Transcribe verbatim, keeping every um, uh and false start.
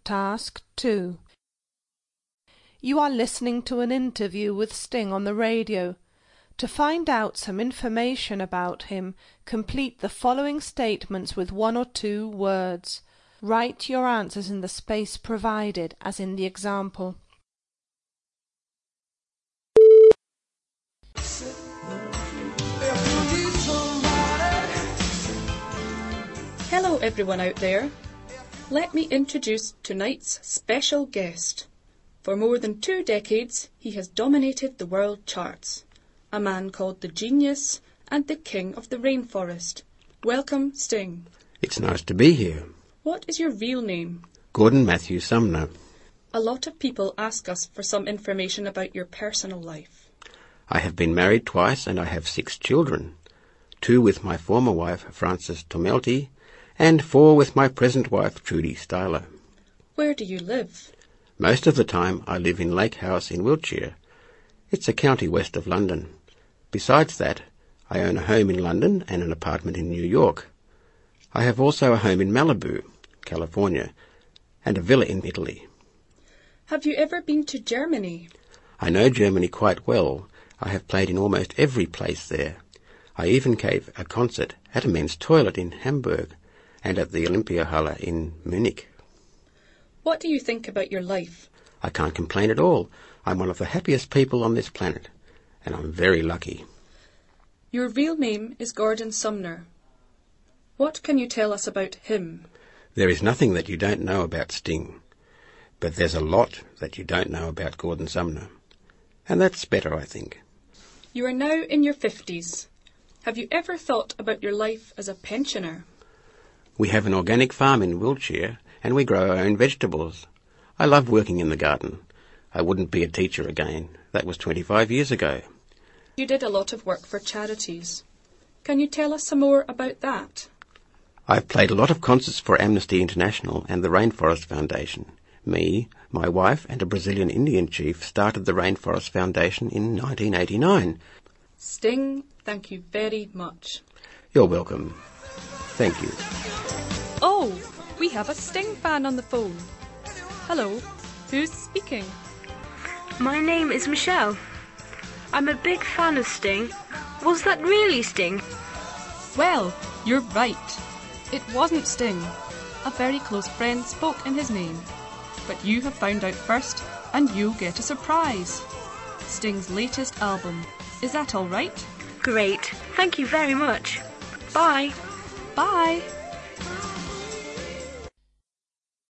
Task two. You are listening to an interview with Sting on the radio. To find out some information about him, complete the following statements with one or two words. Write your answers in the space provided, as in the example. Hello everyone out there. Let me introduce tonight's special guest. For more than two decades, he has dominated the world charts. A man called the Genius and the King of the Rainforest. Welcome, Sting. It's nice to be here. What is your real name? Gordon Matthew Sumner. A lot of people ask us for some information about your personal life. I have been married twice and I have six children. Two with my former wife, Frances Tomelty, and four with my present wife, Trudy Styler. Where do you live? Most of the time I live in Lake House in Wiltshire. It's a county west of London. Besides that, I own a home in London and an apartment in New York. I have also a home in Malibu, California, and a villa in Italy. Have you ever been to Germany? I know Germany quite well. I have played in almost every place there. I even gave a concert at a men's toilet in Hamburg and at the Olympiahalle in Munich. What do you think about your life? I can't complain at all. I'm one of the happiest people on this planet, and I'm very lucky. Your real name is Gordon Sumner. What can you tell us about him? There is nothing that you don't know about Sting, but there's a lot that you don't know about Gordon Sumner, and that's better, I think. You are now in your fifties. Have you ever thought about your life as a pensioner? We have an organic farm in Wiltshire, and we grow our own vegetables. I love working in the garden. I wouldn't be a teacher again. That was twenty-five years ago. You did a lot of work for charities. Can you tell us some more about that? I've played a lot of concerts for Amnesty International and the Rainforest Foundation. Me, my wife, and a Brazilian Indian chief started the Rainforest Foundation in nineteen eighty-nine. Sting, thank you very much. You're welcome. Thank you. Oh, we have a Sting fan on the phone. Hello, who's speaking? My name is Michelle. I'm a big fan of Sting. Was that really Sting? Well, you're right. It wasn't Sting. A very close friend spoke in his name. But you have found out first, and you'll get a surprise. Sting's latest album. Is that all right? Great. Thank you very much. Bye. Bye.